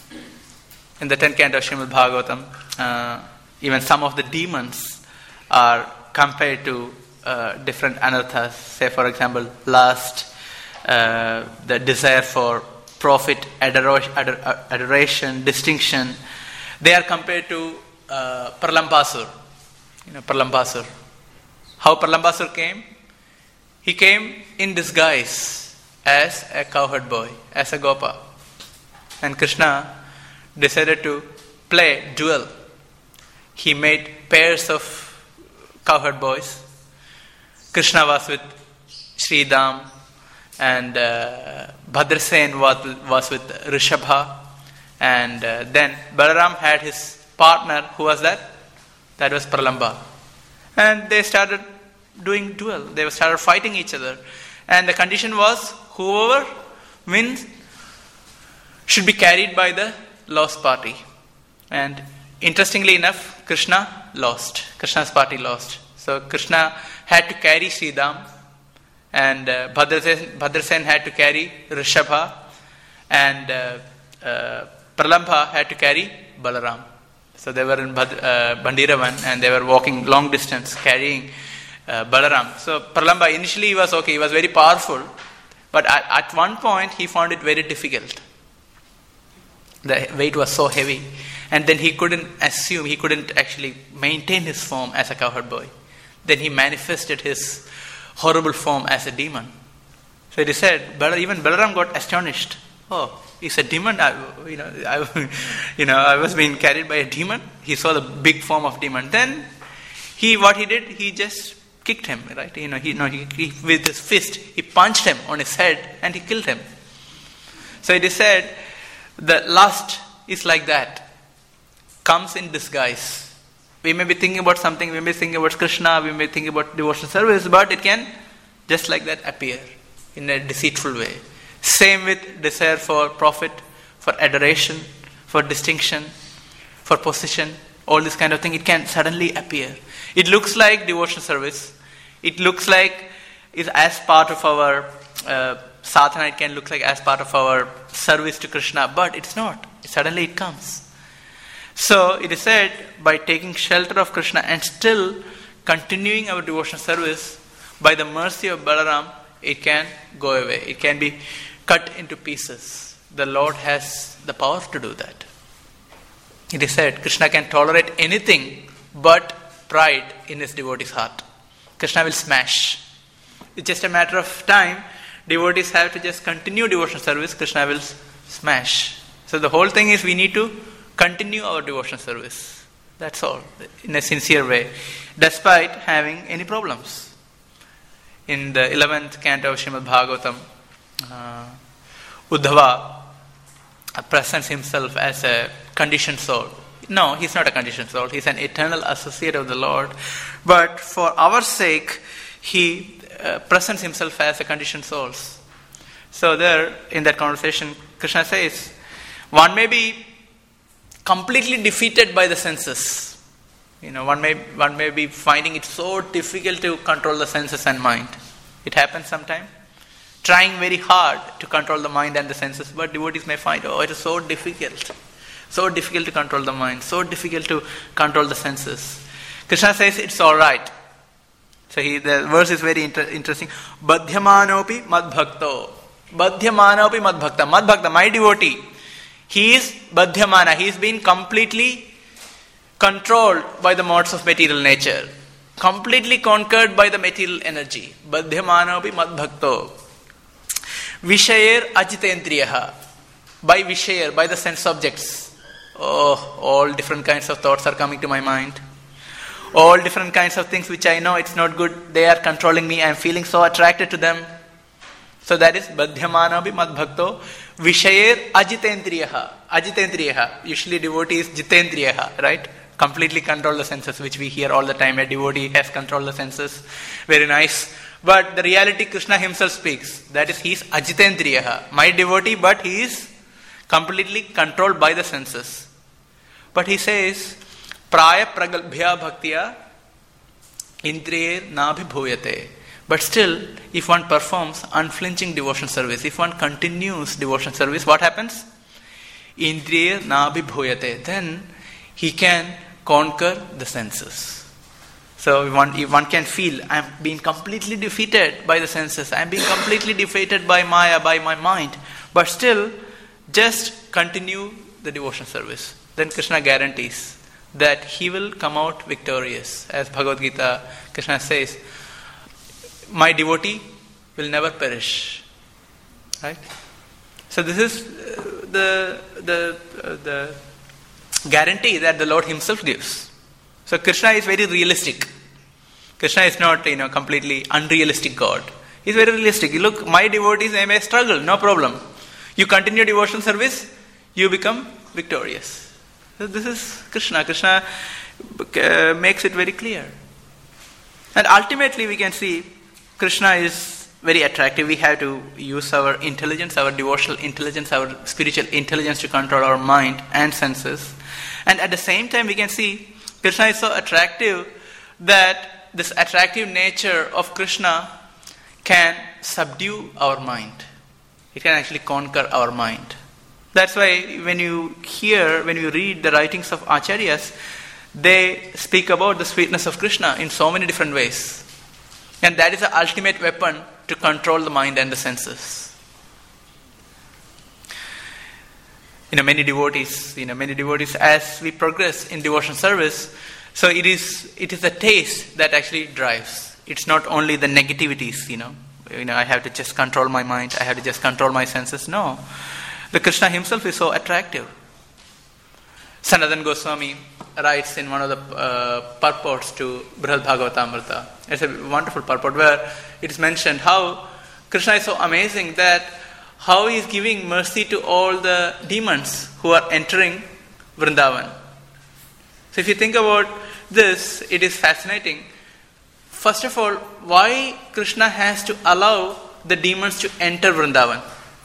[SPEAKER 1] In the tenth canto of Srimad Bhagavatam, uh, even some of the demons are compared to uh, different anarthas. Say, for example, lust, uh, the desire for profit, adora- ador- adoration, distinction. They are compared to uh, Pralambasur. You know, Pralambasur. How Pralambasur came? He came in disguise as a cowherd boy, as a gopa. And Krishna decided to play duel. He made pairs of cowherd boys. Krishna was with Sridham, and uh, Bhadrasen was, was with Rishabha, and uh, then Balaram had his partner. Who was that? That was Pralamba. And they started doing duel. They started fighting each other. And the condition was, whoever wins should be carried by the lost party. And interestingly enough, Krishna lost. Krishna's party lost. So Krishna had to carry Sridham, and uh, Bhadrasen, Bhadrasen had to carry Rishabha, and uh, uh, Pralamba had to carry Balaram. So they were in Bhad, uh, Bandiravan, and they were walking long distance carrying uh, Balaram. So Pralamba initially he was okay, he was very powerful, but at, at one point he found it very difficult. The weight was so heavy, and then he couldn't assume, he couldn't actually maintain his form as a cowherd boy. Then he manifested his horrible form as a demon. So it is said, even Balaram got astonished. Oh, he's a demon. I, you know, I, you know, I was being carried by a demon. He saw the big form of demon. Then he, what he did, he just kicked him, right? You know, he, no, he, he with his fist, he punched him on his head and he killed him. So it is said, the lust is like that, comes in disguise. We may be thinking about something, we may be thinking about Krishna, we may think about devotional service, but it can just like that appear in a deceitful way. Same with desire for profit, for adoration, for distinction, for position, all this kind of thing. It can suddenly appear. It looks like devotional service. It looks like is as part of our uh, sadhana. It can look like as part of our service to Krishna, but it's not. Suddenly it comes. So it is said, by taking shelter of Krishna and still continuing our devotional service, by the mercy of Balaram, it can go away. It can be cut into pieces. The Lord has the power to do that. It is said, Krishna can tolerate anything but pride in his devotee's heart. Krishna will smash. It's just a matter of time. Devotees have to just continue devotional service. Krishna will smash. So the whole thing is we need to continue our devotional service. That's all. In a sincere way. Despite having any problems. In the eleventh canto of Srimad Bhagavatam, uh, Uddhava presents himself as a conditioned soul. No, he's not a conditioned soul. He's an eternal associate of the Lord. But for our sake, he uh, presents himself as a conditioned soul. So there, in that conversation, Krishna says, one may be completely defeated by the senses. You know, one may one may be finding it so difficult to control the senses and mind. It happens sometimes. Trying very hard to control the mind and the senses, but devotees may find, oh, it is so difficult. So difficult to control the mind, so difficult to control the senses. Krishna says it's all right. So he, the verse is very inter- interesting. Badhyamanopi madbhakto. Badhyamanopi madbhakta. Madbhakta, my devotee. He is badhyamana. He is being completely controlled by the modes of material nature. Completely conquered by the material energy. Badhyamanopi madbhakto. Vishayer ajitendriyaha. By vishayer, by the sense objects. Oh, all different kinds of thoughts are coming to my mind. All different kinds of things which I know it's not good. They are controlling me. I am feeling so attracted to them. So that is badhyamanopi madbhakto. Vishayer ajitendriyaha. Ajitendriyaha. Usually devotee is jitendriyaha, right? Completely control the senses, which we hear all the time. A devotee has controlled the senses. Very nice. But the reality Krishna himself speaks. That is, he is ajitendriyaha. My devotee, but he is completely controlled by the senses. But he says, praya pragalbhya bhaktiya indriyer nabhibhuyate. But still, if one performs unflinching devotion service, if one continues devotion service, what happens? Indriyer nabhibhuyate. Then he can conquer the senses. So if one, if one can feel, I am being completely defeated by the senses, I am being completely defeated by Maya, by my mind, but still, just continue the devotion service. Then Krishna guarantees that he will come out victorious. As Bhagavad Gita, Krishna says, my devotee will never perish. Right? So this is the the uh, the guarantee that the Lord himself gives. So Krishna is very realistic. Krishna is not, you know, completely unrealistic God. He is very realistic. Look, my devotees, they may struggle, no problem. You continue devotional service, you become victorious. So this is Krishna. Krishna uh, makes it very clear. And ultimately we can see Krishna is very attractive. We have to use our intelligence, our devotional intelligence, our spiritual intelligence to control our mind and senses. And at the same time we can see Krishna is so attractive that this attractive nature of Krishna can subdue our mind. It can actually conquer our mind. That's why when you hear, when you read the writings of Acharyas, they speak about the sweetness of Krishna in so many different ways. And that is the ultimate weapon to control the mind and the senses. You know, many devotees, you know, many devotees, as we progress in devotion service, so it is it is the taste that actually drives. It's not only the negativities, you know. You know, I have to just control my mind, I have to just control my senses. No. The Krishna himself is so attractive. Sanatana Goswami writes in one of the uh, purports to Brihad Bhagavatamrita. It's a wonderful purport where it is mentioned how Krishna is so amazing that how he is giving mercy to all the demons who are entering Vrindavan. So if you think about this, it is fascinating. First of all, why Krishna has to allow the demons to enter Vrindavan?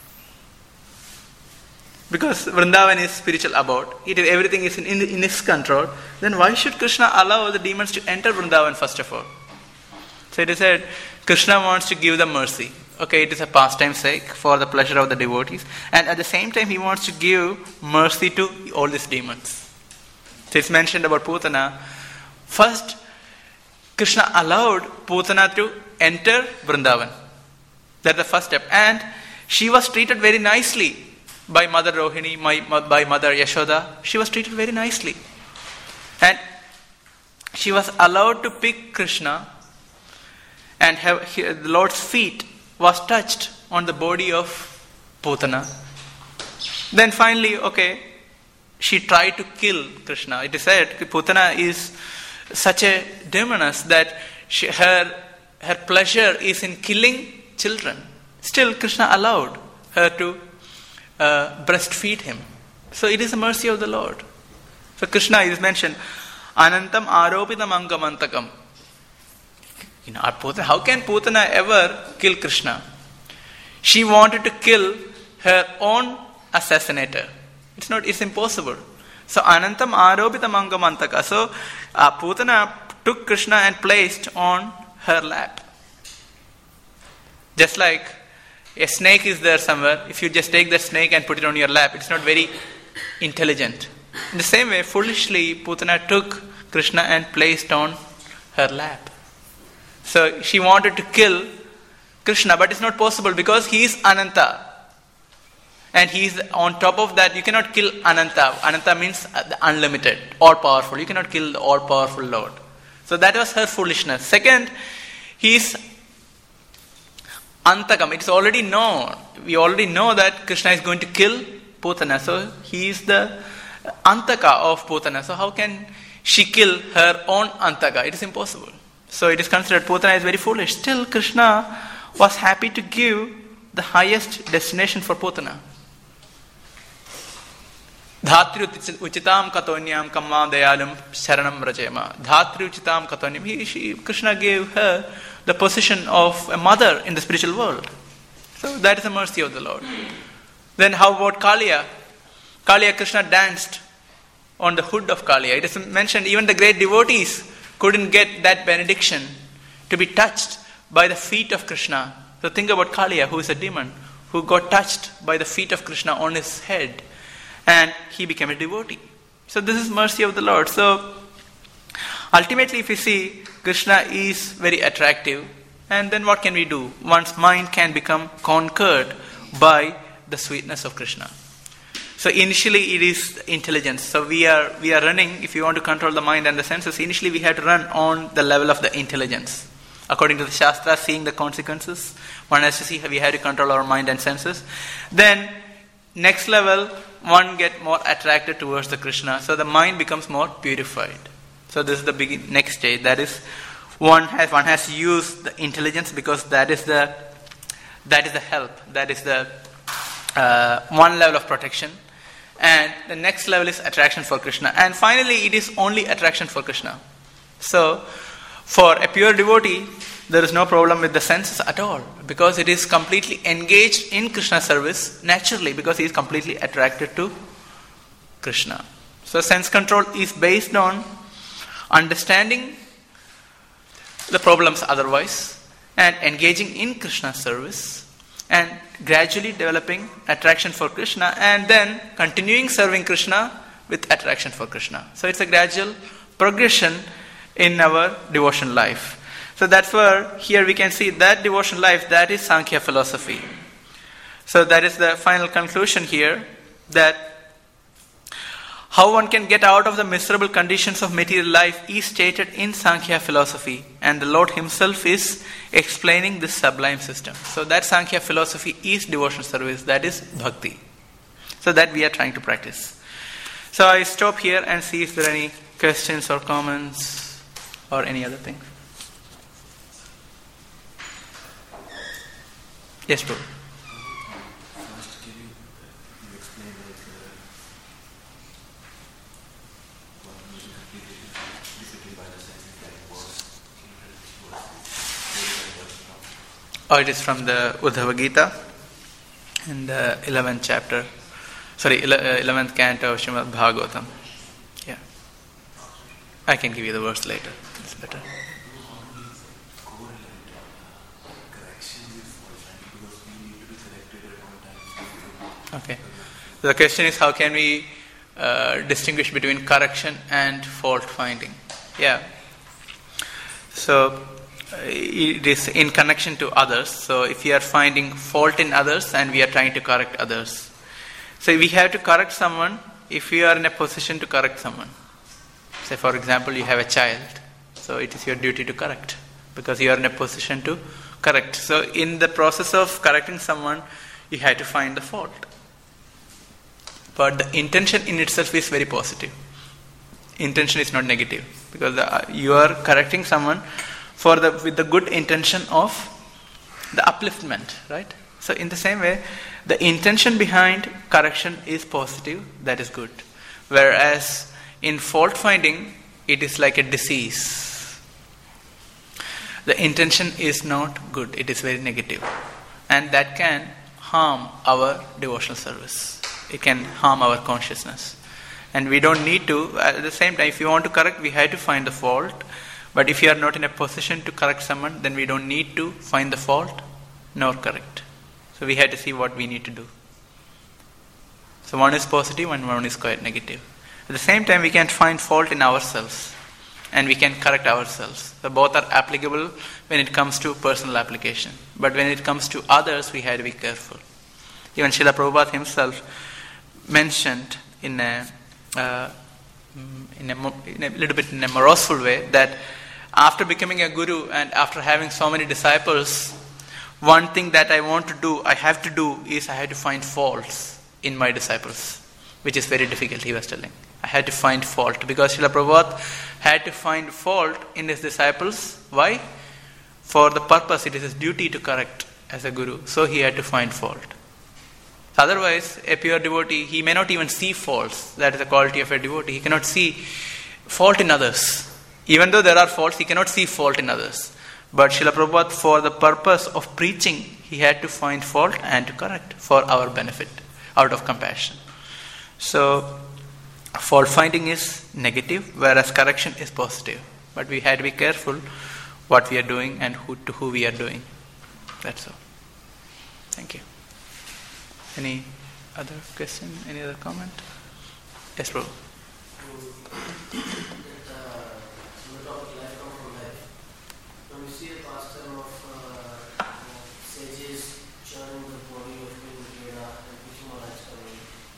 [SPEAKER 1] Because Vrindavan is spiritual abode. It is, everything is in, in, in his control. Then why should Krishna allow the demons to enter Vrindavan first of all? So it is said, Krishna wants to give them mercy. Okay, it is a pastime sake for the pleasure of the devotees. And at the same time, he wants to give mercy to all these demons. So it's mentioned about Putana. First, Krishna allowed Putana to enter Vrindavan. That's the first step. And she was treated very nicely by Mother Rohini, by Mother Yashoda. She was treated very nicely. And she was allowed to pick Krishna, and have, the Lord's feet was touched on the body of Putana. Then finally, okay, she tried to kill Krishna. It is said Putana is such a demoness that she, her, her pleasure is in killing children. Still, Krishna allowed her to uh, breastfeed him. So it is the mercy of the Lord. So Krishna is mentioned, Anantam Aropitam Angamantakam. You know, how can Putana ever kill Krishna? She wanted to kill her own assassinator. It's not, it's impossible. So Anantam Aropitam Angamantaka. So uh, Putana took Krishna and placed on her lap. Just like a snake is there somewhere. If you just take the snake and put it on your lap, it's not very intelligent. In the same way, foolishly, Putana took Krishna and placed on her lap. So she wanted to kill Krishna, but it's not possible because he is Ananta. And he is on top of that. You cannot kill Ananta. Ananta means unlimited, all powerful. You cannot kill the all powerful Lord. So that was her foolishness. Second, he is Antakam. It's already known. We already know that Krishna is going to kill Putana. So he is the Antaka of Putana. So how can she kill her own Antaka? It is impossible. So it is considered Putana is very foolish. Still, Krishna was happy to give the highest destination for Putana. Dhatri uchitam katonyam kamma dayalum sharanam rajema. Dhatri uchitam katonyam. He, she, Krishna gave her the position of a mother in the spiritual world. So that is the mercy of the Lord. Then how about Kaliya? Kaliya, Krishna danced on the hood of Kaliya. It is mentioned even the great devotees couldn't get that benediction to be touched by the feet of Krishna. So think about Kaliya, who is a demon, who got touched by the feet of Krishna on his head, and he became a devotee. So this is mercy of the Lord. So ultimately, if you see, Krishna is very attractive, and then what can we do? One's mind can become conquered by the sweetness of Krishna. So initially it is intelligence. So we are we are running, if you want to control the mind and the senses, initially we have to run on the level of the intelligence. According to the Shastra, seeing the consequences, one has to see we have to control our mind and senses. Then next level, one get more attracted towards the Krishna. So the mind becomes more purified. So this is the begin, next stage. That is, one has one has to use the intelligence because that is the that is the help. That is the uh, one level of protection. And the next level is attraction for Krishna. And finally, it is only attraction for Krishna. So, for a pure devotee, there is no problem with the senses at all. Because it is completely engaged in Krishna service naturally. Because he is completely attracted to Krishna. So, sense control is based on understanding the problems otherwise and engaging in Krishna service and gradually developing attraction for Krishna and then continuing serving Krishna with attraction for Krishna. So it's a gradual progression in our devotion life. So that's where here we can see that devotion life, that is Sankhya philosophy. So that is the final conclusion here, that how one can get out of the miserable conditions of material life is stated in Sankhya philosophy, and the Lord himself is explaining this sublime system. So that Sankhya philosophy is devotional service, that is bhakti. So that we are trying to practice. So I stop here and see if there are any questions or comments or any other thing. Yes, bro. Oh, it is from the Uddhava Gita in the eleventh chapter. Sorry, eleventh canto of Srimad Bhagavatam. Yeah. I can give you the verse later. It's better. Okay. So the question is, how can we uh, distinguish between correction and fault finding? Yeah. So it is in connection to others. So if you are finding fault in others and we are trying to correct others. So we have to correct someone if you are in a position to correct someone. Say for example, you have a child. So it is your duty to correct because you are in a position to correct. So in the process of correcting someone, you have to find the fault. But the intention in itself is very positive. Intention is not negative because the, you are correcting someone for the with the good intention of the upliftment, right? So in the same way, the intention behind correction is positive, that is good. Whereas in fault finding, it is like a disease. The intention is not good, it is very negative. And that can harm our devotional service. It can harm our consciousness. And we don't need to, at the same time, if you want to correct, we have to find the fault. But if you are not in a position to correct someone, then we don't need to find the fault nor correct. So we have to see what we need to do. So one is positive and one is quite negative. At the same time, we can find fault in ourselves. and we can correct ourselves. So both are applicable when it comes to personal application. But when it comes to others, we have to be careful. Even Srila Prabhupada himself mentioned in a, uh, in, a, in a little bit in a moroseful way that after becoming a guru and after having so many disciples, one thing that I want to do, I have to do, is I have to find faults in my disciples, which is very difficult, he was telling. I had to find fault because Srila Prabhupada had to find fault in his disciples. Why? For the purpose, it is his duty to correct as a guru. So he had to find fault. Otherwise, a pure devotee, he may not even see faults. That is the quality of a devotee. He cannot see fault in others. Even though there are faults, he cannot see fault in others. But Srila Prabhupada, for the purpose of preaching, he had to find fault and to correct for our benefit, out of compassion. So, fault finding is negative, whereas correction is positive. But we had to be careful what we are doing and who to who we are doing. That's all. Thank you. Any other question? Any other comment? Yes, bro.
[SPEAKER 2] When we see a pastime of uh, sages churning the body of King Veda and Bhishma Maharaj coming.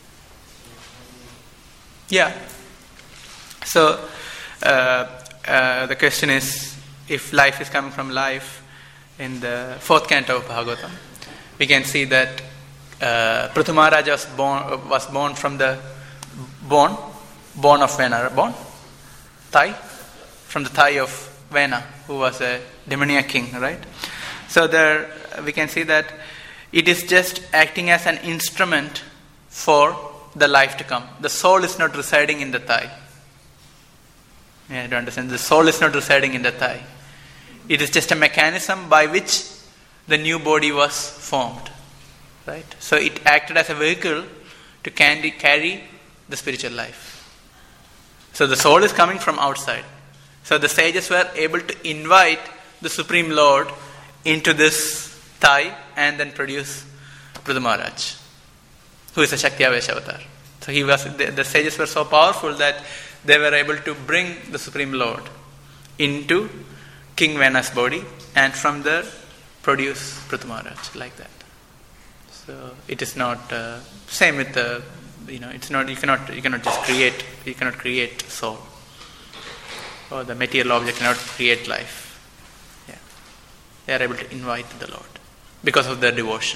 [SPEAKER 1] Yeah. So, uh, uh, the question is, if life is coming from life, in the fourth canto of Bhagavatam, we can see that uh, Prithu Maharaj was born, was born from the born, born of Vena, born? Thigh? From the thigh of Vena, who was a demoniac king, right? So there we can see that it is just acting as an instrument for the life to come. The soul is not residing in the thigh. Yeah, I don't understand. The soul is not residing in the thigh. It is just a mechanism by which the new body was formed, right? So it acted as a vehicle to carry, carry the spiritual life. So the soul is coming from outside. So the sages were able to invite the Supreme Lord into this thigh and then produce Prithu Maharaj, who is a Shakti-Avesh avatar. So he was, the, the sages were so powerful that they were able to bring the Supreme Lord into King Vena's body and from there produce Prithu Maharaj, like that. So it is not uh, same with the, you know, it's not, you cannot you cannot just create, you cannot create soul. Or the material object cannot create life. Yeah. They are able to invite the Lord because of their devotion.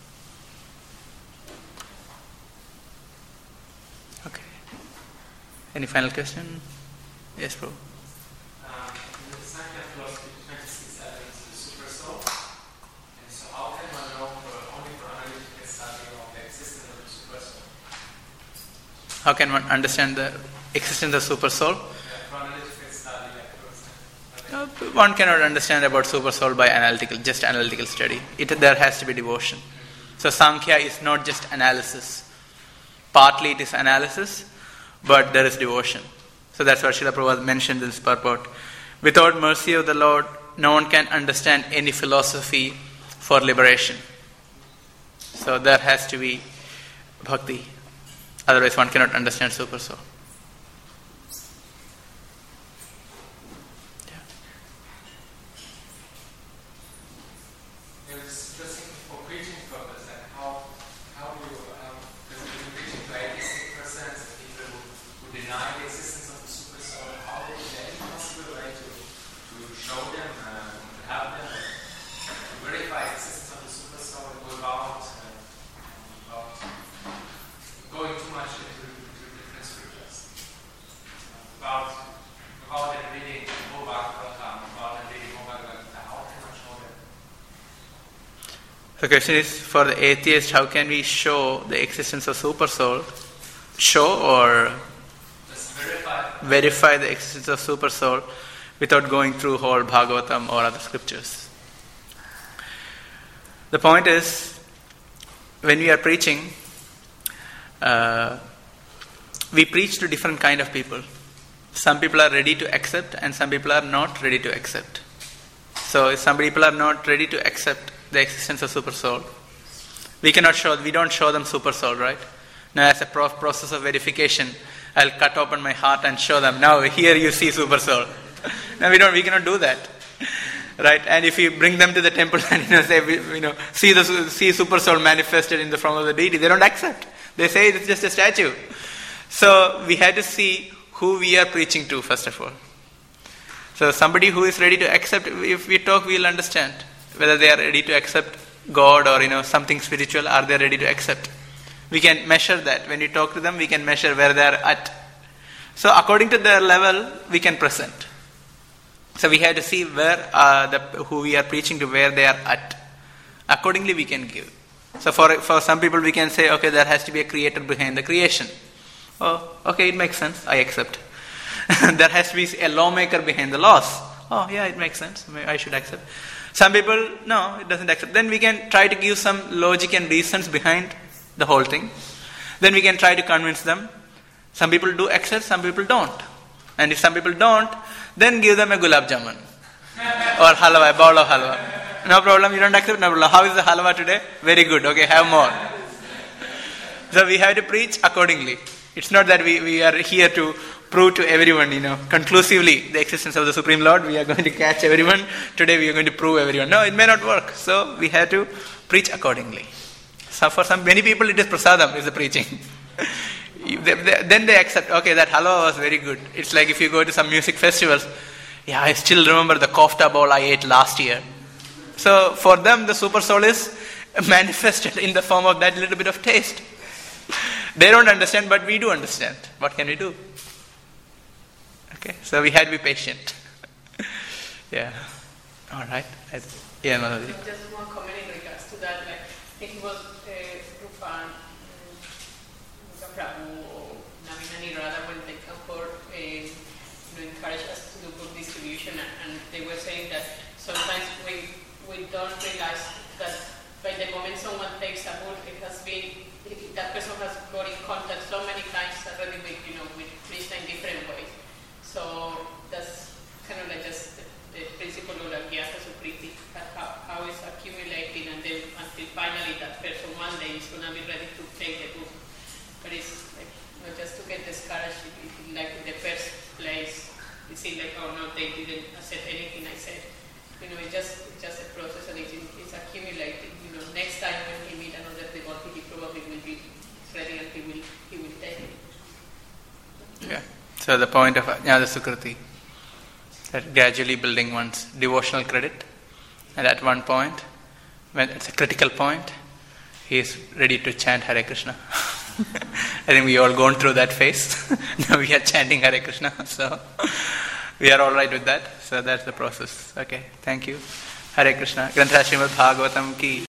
[SPEAKER 1] Okay. Any final question? Yes, bro.
[SPEAKER 3] Um, in the Sankhya philosophy, you tend to see that into the super soul. And so how can one know for, only for analytical study of the existence of the super soul?
[SPEAKER 1] How can one understand the existence of super soul? Uh, one cannot understand about super soul by analytical, just analytical study. It, there has to be devotion. So Sankhya is not just analysis. Partly it is analysis, but there is devotion. So that's what Srila Prabhupada mentioned in this purport. Without mercy of the Lord, no one can understand any philosophy for liberation. So there has to be bhakti. Otherwise one cannot understand super soul. The question is, for the atheist, how can we show the existence of super soul? Show or
[SPEAKER 3] just verify.
[SPEAKER 1] verify the existence of super soul without going through whole Bhagavatam or other scriptures. The point is, when we are preaching, uh, we preach to different kind of people. Some people are ready to accept and some people are not ready to accept. So if some people are not ready to accept the existence of super soul, we cannot show, we don't show them super soul, right? Now as a pro- process of verification, I'll cut open my heart and show them, now here you see super soul. No, we don't. We cannot do that, right? And if you bring them to the temple and you know say, you know, see the see super soul manifested in the form of the deity, they don't accept. They say it's just a statue. So we had to see who we are preaching to first of all. So somebody who is ready to accept, if we talk, we will understand whether they are ready to accept God or you know something spiritual. Are they ready to accept? We can measure that. When you talk to them, we can measure where they are at. So according to their level, we can present. So we have to see where uh, the who we are preaching to, where they are at. Accordingly, we can give. So for for some people, we can say, okay, there has to be a creator behind the creation. Oh, okay, it makes sense. I accept. There has to be a lawmaker behind the laws. Oh, yeah, it makes sense. I should accept. Some people, no, it doesn't accept. Then we can try to give some logic and reasons behind the whole thing. Then we can try to convince them. Some people do accept, some people don't. And if some people don't, then give them a gulab jamun. Or halwa, a bowl of halwa. No problem, you don't accept, no problem. How is the halwa today? Very good, okay, have more. So we have to preach accordingly. It's not that we, we are here to prove to everyone, you know, conclusively the existence of the Supreme Lord. We are going to catch everyone. Today we are going to prove everyone. No, it may not work. So we have to preach accordingly. So for some many people it is prasadam, is the preaching. they, they, then they accept, okay, that halwa was very good. It's like if you go to some music festivals, yeah, I still remember the kofta bowl I ate last year. So for them the super soul is manifested in the form of that little bit of taste. They don't understand, but we do understand. What can we do? Okay, so we had to be patient. Yeah. All right. I, yeah, Madhuri.
[SPEAKER 4] Just one comment in regards to that. Like, it was uh, Rupan, Prabhu, or Naminani Radha when they come for uh, you know, encourage us to do book distribution, and, and they were saying that sometimes we we don't realize that by the moment someone takes a book, it has been that person has got in contact so many times already with, you know, with Krishna in different ways. So that's kind of like just the, the principle of like Gyasa Sukriti, how, how it's accumulating, and then until finally that person one day is going to be ready to take the book. But it's like, you know, just to get discouraged, it, it, like in the first place, it seemed like, oh no, they didn't accept anything I said. You know, it's just, it's just a process, and it's, it's accumulating. You know, next time when he meet another devotee, he probably will be ready and he will, he will take it.
[SPEAKER 1] Yeah. So the point of Ajnana Sukriti, that gradually building one's devotional credit, and at one point, when it's a critical point, he is ready to chant Hare Krishna. I think we all gone through that phase. Now we are chanting Hare Krishna, so we are all right with that. So that's the process. Okay, thank you. Hare Krishna. Granthara Srimad Bhagavatam ki